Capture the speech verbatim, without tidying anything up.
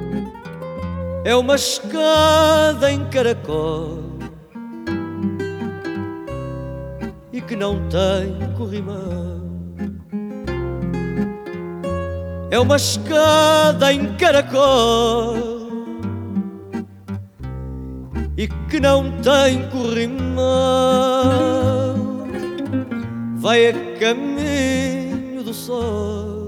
é uma escada em caracol e que não tem corrimão. É uma escada em caracol e que não tem corrimão. Vai a caminho do sol